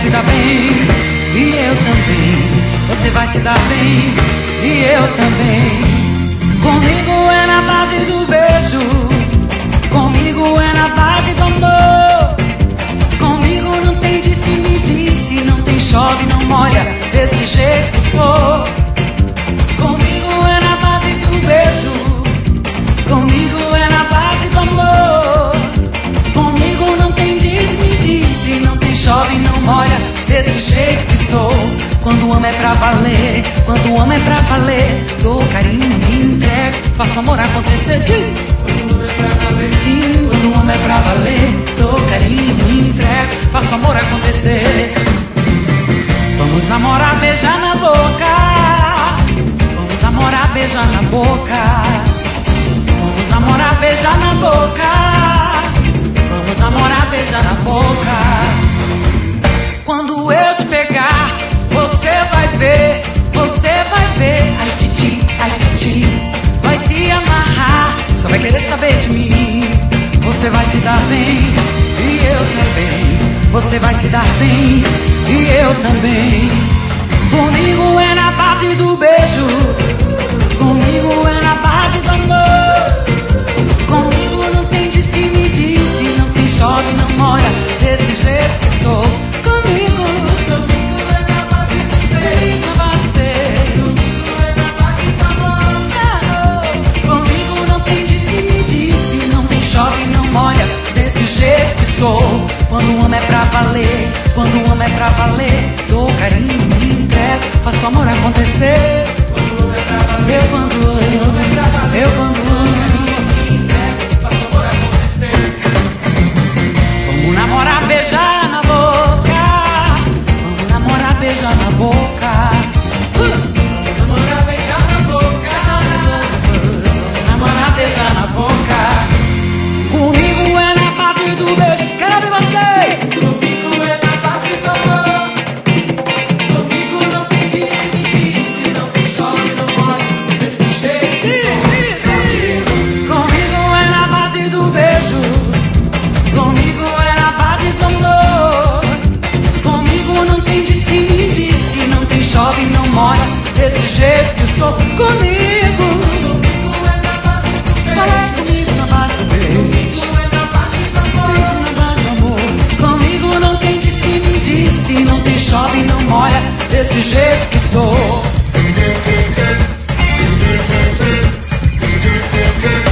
se dar bem, e eu também. Você vai se dar bem, e eu também. Comigo é na base do beijo, comigo é na base do amor. Comigo não tem disse-me-disse, não tem chove, não molha, desse jeito que sou. Comigo é na base do beijo, comigo é na base do amor. Comigo não tem disse-me-disse, não tem chove, não molha, desse jeito que sou. Quando amo é pra valer, quando amo é pra valer, dou carinho, me entrego, faço amor acontecer. Sim, quando amo é pra valer, dou carinho, me entrego, faço amor acontecer. Vamos namorar, beijar na boca. Vamos namorar, beijar na boca. Vamos namorar, beijar na boca. Vamos namorar, beijar na boca. Quando eu te pegar, você vai ver, ai titi, vai se amarrar, só vai querer saber de mim. Você vai se dar bem, e eu também. Você vai se dar bem, e eu também. Comigo é na base do beijo, comigo é na base do amor. Comigo não tem disse-me-disse, não tem chove, não molha, desse jeito que sou. Comigo é na base do beijo, na base do beijo. Comigo é na base do amor. Comigo não tem disse-me-disse, não tem chove, não molha, desse jeito que sou. Quando amo é pra valer, quando amo é pra valer, dou carinho, me entrego, faço amor acontecer. Eu quando amo, eu quando amo, me entrego, faço amor acontecer. Vamos namorar, beijar na boca. Vamos namorar, beijar na boca. Vamos namorar, beijar na boca. Namorar, beijar na boca. Comigo é na base do beijo. Quero ver vocês. Comigo é na base do amor. Comigo não tem disse-me-disse, não tem chove, não molha, desse jeito que sou. Comigo é na base do beijo, comigo é na base do amor. Comigo não tem disse-me-disse, não tem chove, não molha, desse jeito que sou. Comigo é na base do beijo. Fala comigo na base do beijo. Comigo é na base do amor. Na base do amor. Comigo não tem disse-me-disse, não tem chove, não molha, desse jeito que sou.